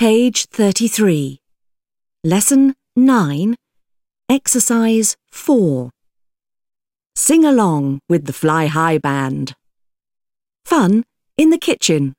Page 33. Lesson 9, Exercise 4. Sing along with the Fly High Band. Fun in the kitchen.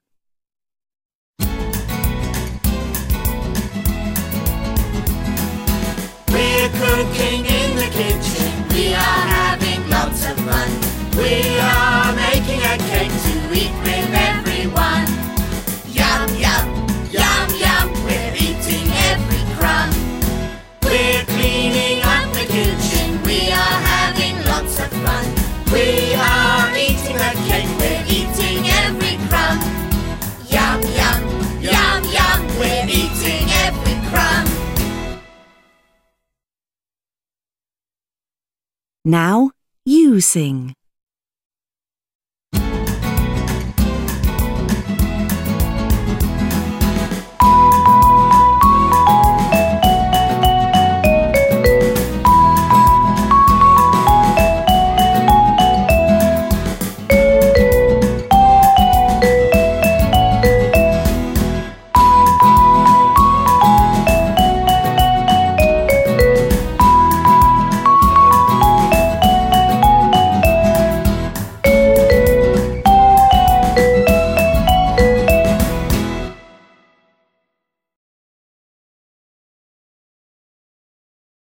We're cooking in the kitchen, we are having lots of fun. We are making a cake to eat with everyone. Yum, yum, yum, yum, we're eating every crumb. We're cleaning up the kitchen, we are having lots of fun. We are eating the cake, we're eating every crumb. Yum, yum, yum, yum, we're eating every crumb. Now you sing.